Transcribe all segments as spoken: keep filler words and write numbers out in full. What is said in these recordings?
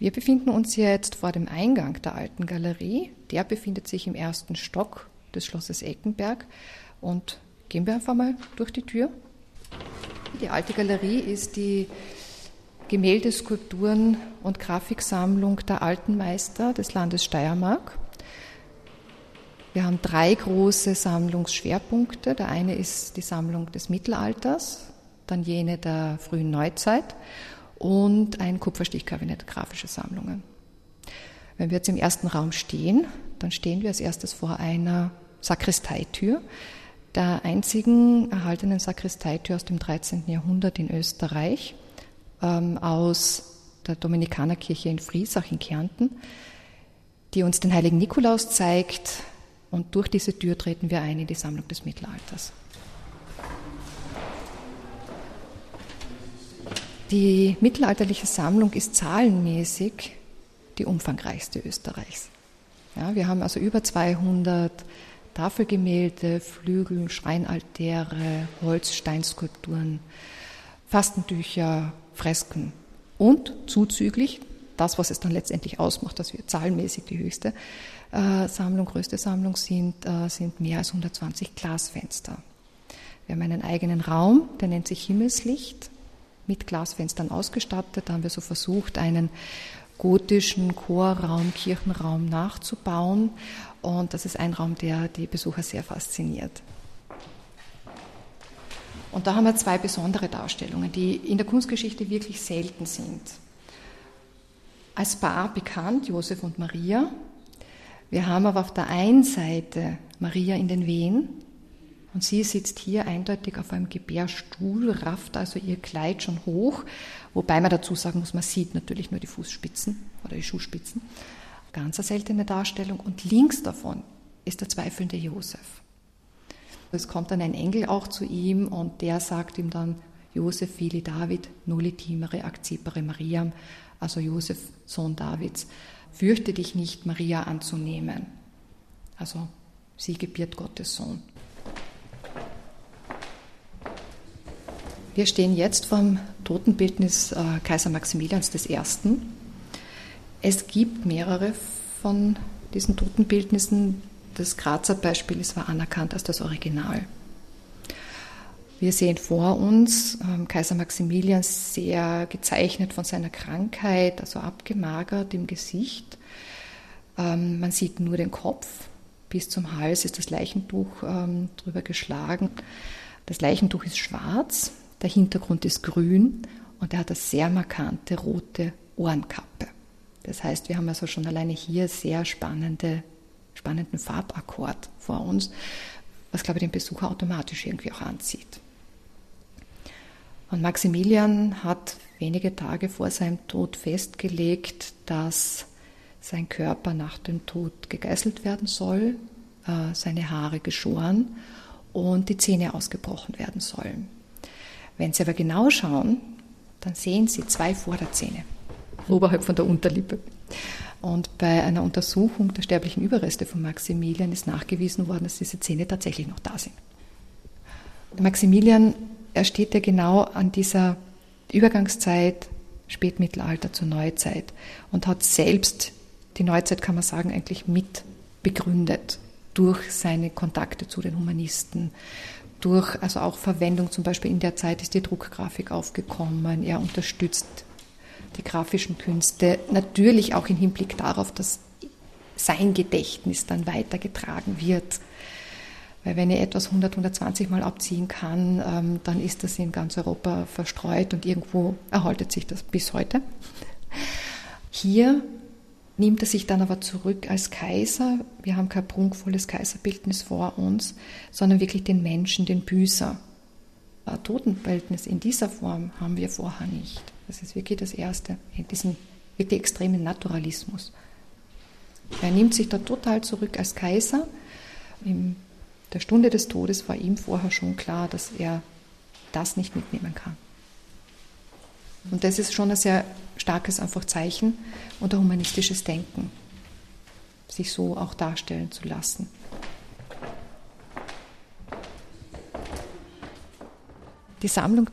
Wir befinden uns jetzt vor dem Eingang der Alten Galerie. Der befindet sich im ersten Stock des Schlosses Eckenberg. Und gehen wir einfach mal durch die Tür. Die Alte Galerie ist die Gemälde-, Skulpturen- und Grafiksammlung der alten Meister des Landes Steiermark. Wir haben drei große Sammlungsschwerpunkte. Der eine ist die Sammlung des Mittelalters, dann jene der frühen Neuzeit und ein Kupferstichkabinett, grafische Sammlungen. Wenn wir jetzt im ersten Raum stehen, dann stehen wir als erstes vor einer Sakristeitür, der einzigen erhaltenen Sakristeitür aus dem dreizehnten Jahrhundert in Österreich, ähm, aus der Dominikanerkirche in Friesach in Kärnten, die uns den heiligen Nikolaus zeigt, und durch diese Tür treten wir ein in die Sammlung des Mittelalters. Die mittelalterliche Sammlung ist zahlenmäßig die umfangreichste Österreichs. Ja, wir haben also über zweihundert Tafelgemälde, Flügel, Schreinaltäre, Holz-, Steinskulpturen, Fastentücher, Fresken und zuzüglich, das, was es dann letztendlich ausmacht, dass wir zahlenmäßig die höchste äh, Sammlung, größte Sammlung sind, äh, sind mehr als hundertzwanzig Glasfenster. Wir haben einen eigenen Raum, der nennt sich Himmelslicht, mit Glasfenstern ausgestattet. Da haben wir so versucht, einen gotischen Chorraum, Kirchenraum nachzubauen. Und das ist ein Raum, der die Besucher sehr fasziniert. Und da haben wir zwei besondere Darstellungen, die in der Kunstgeschichte wirklich selten sind. Als Paar bekannt, Josef und Maria. Wir haben aber auf der einen Seite Maria in den Wehen und sie sitzt hier eindeutig auf einem Gebärstuhl, rafft also ihr Kleid schon hoch, wobei man dazu sagen muss, man sieht natürlich nur die Fußspitzen oder die Schuhspitzen. Ganz eine seltene Darstellung. Und links davon ist der zweifelnde Josef. Es kommt dann ein Engel auch zu ihm und der sagt ihm dann, Josef, fili David, nulli timere accipere Mariam, also Josef, Sohn Davids, fürchte dich nicht, Maria anzunehmen. Also sie gebiert Gottes Sohn. Wir stehen jetzt vom Totenbildnis äh, Kaiser Maximilians I. Es gibt mehrere von diesen Totenbildnissen. Das Grazer Beispiel ist war anerkannt als das Original. Wir sehen vor uns ähm, Kaiser Maximilian sehr gezeichnet von seiner Krankheit, also abgemagert im Gesicht. Ähm, man sieht nur den Kopf, bis zum Hals ist das Leichentuch ähm, drüber geschlagen. Das Leichentuch ist schwarz, der Hintergrund ist grün und er hat eine sehr markante rote Ohrenkappe. Das heißt, wir haben also schon alleine hier sehr spannende, spannenden Farbakkord vor uns, was, glaube ich, den Besucher automatisch irgendwie auch anzieht. Und Maximilian hat wenige Tage vor seinem Tod festgelegt, dass sein Körper nach dem Tod gegeißelt werden soll, äh, seine Haare geschoren und die Zähne ausgebrochen werden sollen. Wenn Sie aber genau schauen, dann sehen Sie zwei Vorderzähne oberhalb von der Unterlippe. Und bei einer Untersuchung der sterblichen Überreste von Maximilian ist nachgewiesen worden, dass diese Zähne tatsächlich noch da sind. Maximilian, er steht ja genau an dieser Übergangszeit Spätmittelalter zur Neuzeit und hat selbst die Neuzeit, kann man sagen, eigentlich mit begründet durch seine Kontakte zu den Humanisten, durch also auch Verwendung, zum Beispiel in der Zeit ist die Druckgrafik aufgekommen, er unterstützt die grafischen Künste, natürlich auch im Hinblick darauf, dass sein Gedächtnis dann weitergetragen wird. Weil wenn ich etwas hundert, hundertzwanzig Mal abziehen kann, dann ist das in ganz Europa verstreut und irgendwo erhaltet sich das bis heute. Hier nimmt er sich dann aber zurück als Kaiser. Wir haben kein prunkvolles Kaiserbildnis vor uns, sondern wirklich den Menschen, den Büßer. Ein Totenbildnis in dieser Form haben wir vorher nicht. Das ist wirklich das Erste, in diesem wirklich extremen Naturalismus. Er nimmt sich da total zurück als Kaiser. In der Stunde des Todes war ihm vorher schon klar, dass er das nicht mitnehmen kann. Und das ist schon ein sehr starkes einfach Zeichen und ein humanistisches Denken, sich so auch darstellen zu lassen. Die Sammlung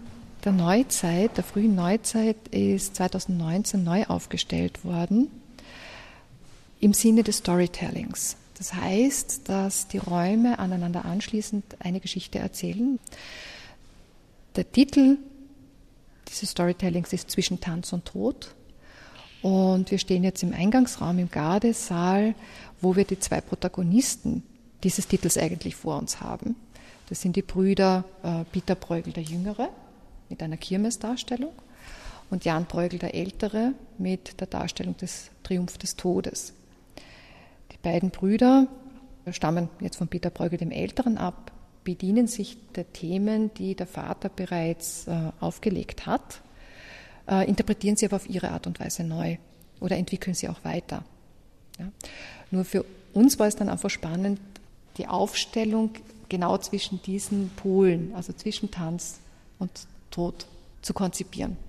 der Neuzeit, der frühen Neuzeit, ist zweitausendneunzehn neu aufgestellt worden im Sinne des Storytellings. Das heißt, dass die Räume aneinander anschließend eine Geschichte erzählen. Der Titel dieses Storytellings ist Zwischen Tanz und Tod. Und wir stehen jetzt im Eingangsraum, im Gardesaal, wo wir die zwei Protagonisten dieses Titels eigentlich vor uns haben. Das sind die Brüder äh, Peter Bruegel der Jüngere mit einer Kirmesdarstellung und Jan Bruegel der Ältere mit der Darstellung des Triumph des Todes. Die beiden Brüder stammen jetzt von Peter Bruegel dem Älteren ab, bedienen sich der Themen, die der Vater bereits äh, aufgelegt hat, äh, interpretieren sie aber auf ihre Art und Weise neu oder entwickeln sie auch weiter. Ja. Nur für uns war es dann einfach spannend, die Aufstellung genau zwischen diesen Polen, also zwischen Tanz und Tod, zu konzipieren.